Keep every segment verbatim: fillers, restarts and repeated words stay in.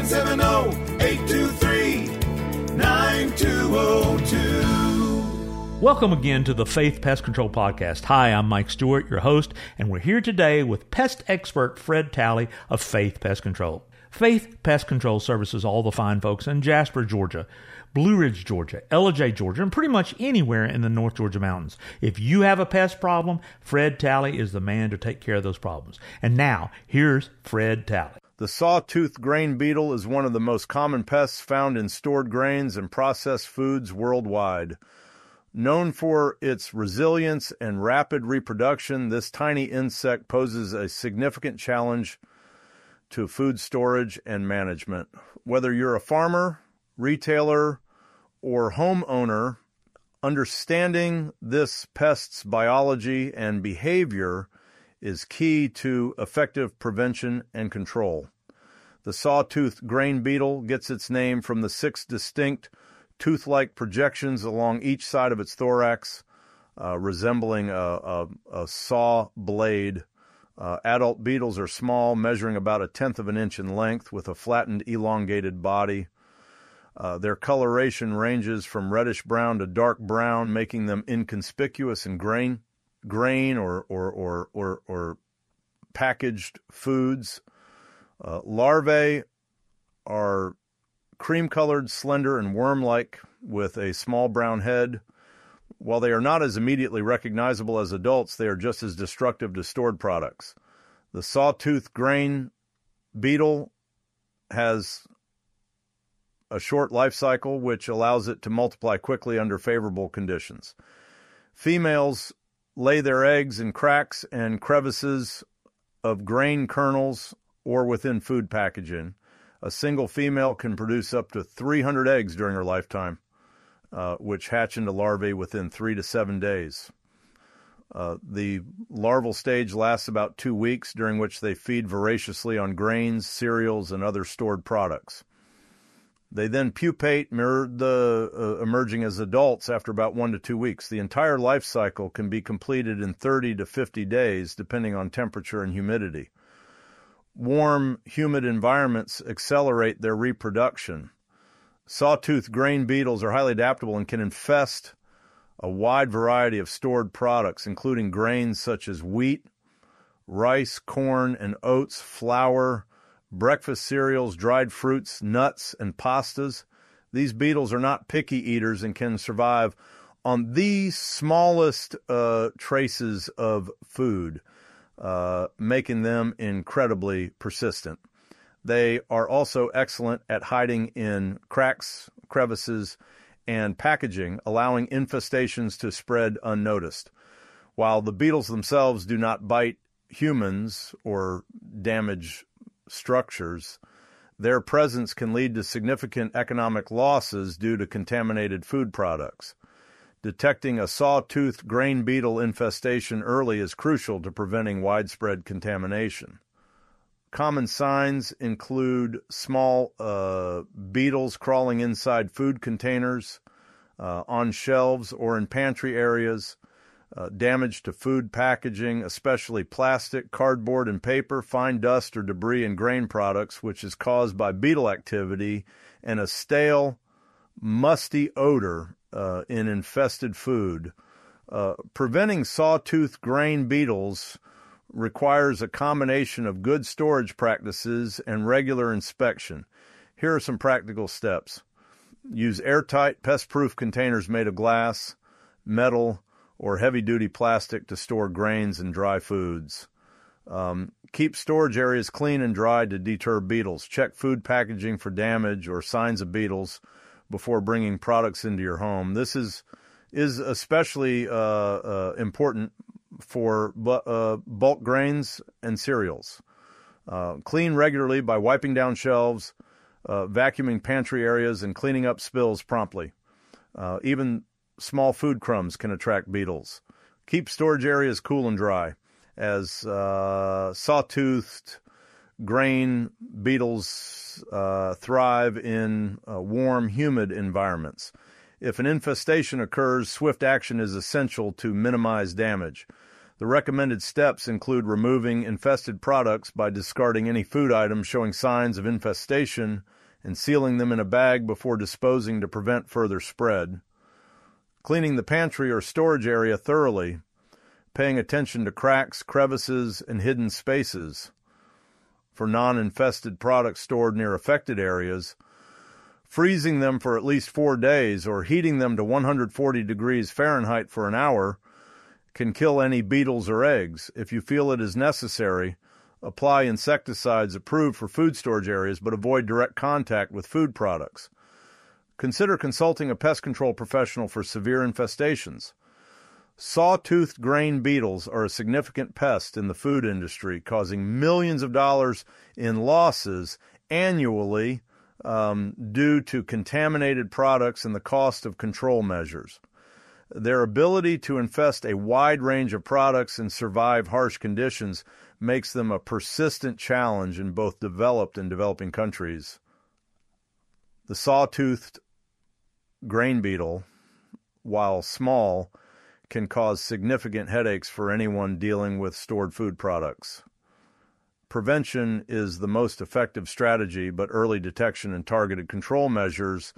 seven zero, eight two three, nine two zero two. Welcome again to the Faith Pest Control Podcast. Hi, I'm Mike Stewart, your host, and we're here today with pest expert Fred Talley of Faith Pest Control. Faith Pest Control services all the fine folks in Jasper, Georgia, Blue Ridge, Georgia, Ellijay, Georgia, and pretty much anywhere in the North Georgia mountains. If you have a pest problem, Fred Talley is the man to take care of those problems. And now, here's Fred Talley. The sawtooth grain beetle is one of the most common pests found in stored grains and processed foods worldwide. Known for its resilience and rapid reproduction, this tiny insect poses a significant challenge to food storage and management. Whether you're a farmer, retailer, or homeowner, understanding this pest's biology and behavior is key to effective prevention and control. The sawtooth grain beetle gets its name from the six distinct tooth-like projections along each side of its thorax, uh, resembling a, a, a saw blade. Uh, adult beetles are small, measuring about a tenth of an inch in length, with a flattened, elongated body. Uh, their coloration ranges from reddish-brown to dark brown, making them inconspicuous in grain, grain or or or or, or packaged foods. Uh, larvae are cream-colored, slender, and worm-like, with a small brown head. While they are not as immediately recognizable as adults, they are just as destructive to stored products. The sawtooth grain beetle has a short life cycle, which allows it to multiply quickly under favorable conditions. Females lay their eggs in cracks and crevices of grain kernels or within food packaging. A single female can produce up to three hundred eggs during her lifetime, uh, which hatch into larvae within three to seven days. Uh, the larval stage lasts about two weeks, during which they feed voraciously on grains, cereals, and other stored products. They then pupate, mirror the uh, emerging as adults after about one to two weeks. The entire life cycle can be completed in thirty to fifty days, depending on temperature and humidity. Warm, humid environments accelerate their reproduction. Sawtooth grain beetles are highly adaptable and can infest a wide variety of stored products, including grains such as wheat, rice, corn, and oats, flour, breakfast cereals, dried fruits, nuts, and pastas. These beetles are not picky eaters and can survive on the smallest uh, traces of food, uh, making them incredibly persistent. They are also excellent at hiding in cracks, crevices, and packaging, allowing infestations to spread unnoticed. While the beetles themselves do not bite humans or damage structures, their presence can lead to significant economic losses due to contaminated food products. Detecting a sawtooth grain beetle infestation early is crucial to preventing widespread contamination. Common signs include small uh, beetles crawling inside food containers, uh, on shelves, or in pantry areas, uh, damage to food packaging, especially plastic, cardboard, and paper, fine dust or debris in grain products, which is caused by beetle activity, and a stale, musty odor uh, in infested food. Uh, preventing sawtooth grain beetles requires a combination of good storage practices and regular inspection. Here are some practical steps. Use airtight, pest-proof containers made of glass, metal, or heavy-duty plastic to store grains and dry foods. Um, keep storage areas clean and dry to deter beetles. Check food packaging for damage or signs of beetles before bringing products into your home. This is is especially uh, uh, important for bu- uh, bulk grains and cereals. Uh, clean regularly by wiping down shelves, uh, vacuuming pantry areas, and cleaning up spills promptly. Uh, even small food crumbs can attract beetles. Keep storage areas cool and dry, as uh, sawtoothed grain beetles uh, thrive in uh, warm, humid environments. If an infestation occurs, swift action is essential to minimize damage. The recommended steps include removing infested products by discarding any food items showing signs of infestation and sealing them in a bag before disposing to prevent further spread. Cleaning the pantry or storage area thoroughly, paying attention to cracks, crevices, and hidden spaces. For non-infested products stored near affected areas, freezing them for at least four days or heating them to one hundred forty degrees Fahrenheit for an hour can kill any beetles or eggs. If you feel it is necessary, apply insecticides approved for food storage areas, but avoid direct contact with food products. Consider consulting a pest control professional for severe infestations. Saw-toothed grain beetles are a significant pest in the food industry, causing millions of dollars in losses annually um, due to contaminated products and the cost of control measures. Their ability to infest a wide range of products and survive harsh conditions makes them a persistent challenge in both developed and developing countries. The saw-toothed grain beetle, while small, can cause significant headaches for anyone dealing with stored food products. Prevention is the most effective strategy, but early detection and targeted control measures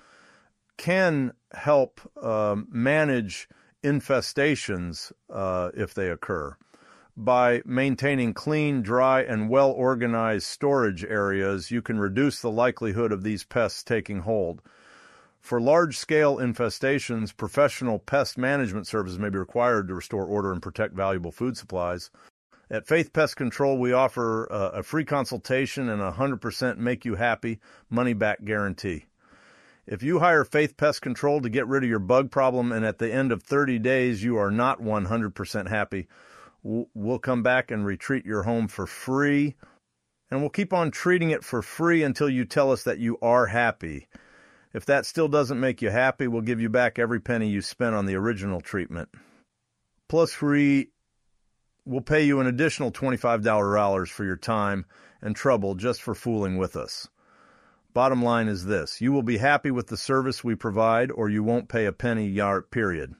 can help um, manage infestations uh, if they occur. By maintaining clean, dry, and well-organized storage areas, you can reduce the likelihood of these pests taking hold. For large-scale infestations, professional pest management services may be required to restore order and protect valuable food supplies. At Faith Pest Control, we offer uh, a free consultation and a one hundred percent make-you-happy money-back guarantee. If you hire Faith Pest Control to get rid of your bug problem and at the end of thirty days you are not one hundred percent happy, we'll come back and retreat your home for free, and we'll keep on treating it for free until you tell us that you are happy. If that still doesn't make you happy, we'll give you back every penny you spent on the original treatment. Plus free, we'll pay you an additional twenty-five dollars for your time and trouble just for fooling with us. Bottom line is this: you will be happy with the service we provide, or you won't pay a penny, yard, period.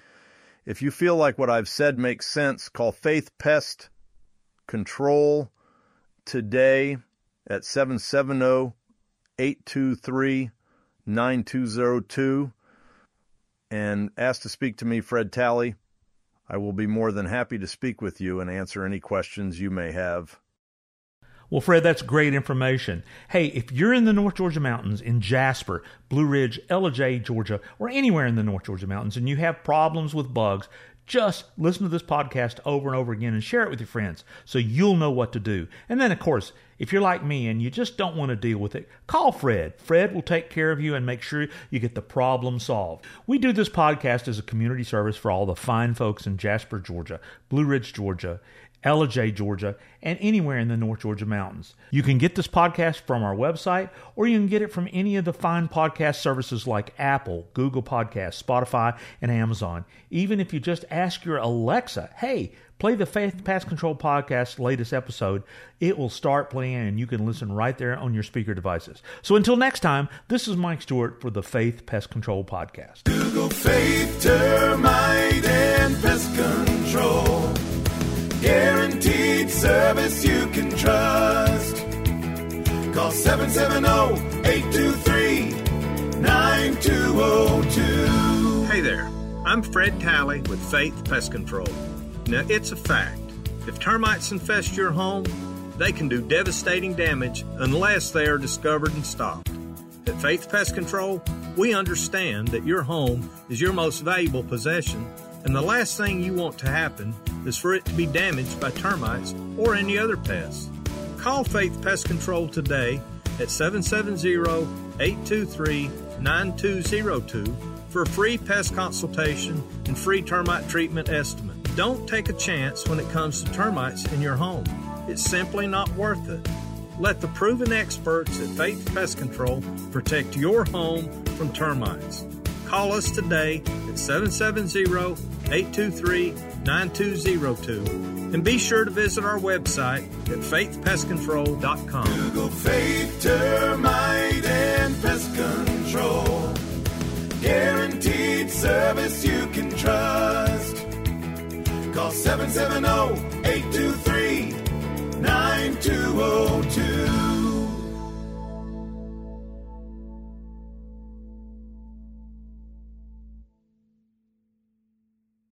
If you feel like what I've said makes sense, call Faith Pest Control today at seven seven zero, eight two three, nine two zero two and ask to speak to me, Fred Talley. I will be more than happy to speak with you and answer any questions you may have. Well, Fred, that's great information. Hey, if you're in the North Georgia mountains, in Jasper, Blue Ridge, Ellijay, Georgia, or anywhere in the North Georgia mountains, and you have problems with bugs, just listen to this podcast over and over again and share it with your friends so you'll know what to do. And then, of course, if you're like me and you just don't want to deal with it, call Fred. Fred will take care of you and make sure you get the problem solved. We do this podcast as a community service for all the fine folks in Jasper, Georgia, Blue Ridge, Georgia, Ellijay, Georgia, and anywhere in the North Georgia mountains. You can get this podcast from our website, or you can get it from any of the fine podcast services like Apple, Google Podcasts, Spotify, and Amazon. Even if you just ask your Alexa, hey, play the Faith Pest Control Podcast latest episode, it will start playing and you can listen right there on your speaker devices. So until next time, this is Mike Stewart for the Faith Pest Control Podcast. Google Faith Termite and Pest Control. Guaranteed service you can trust. Call seven seven zero, eight two three, nine two zero two. Hey there, I'm Fred Talley with Faith Pest Control. Now, it's a fact. If termites infest your home, they can do devastating damage unless they are discovered and stopped. At Faith Pest Control, we understand that your home is your most valuable possession, and the last thing you want to happen is for it to be damaged by termites or any other pests. Call Faith Pest Control today at seven seven zero, eight two three, nine two zero two for a free pest consultation and free termite treatment estimate. Don't take a chance when it comes to termites in your home. It's simply not worth it. Let the proven experts at Faith Pest Control protect your home from termites. Call us today at seven seven zero, eight two three, nine two zero two and be sure to visit our website at faith pest control dot com. Google Faith Termite and Pest Control. Guaranteed service you can trust. Call seven seven zero, eight two three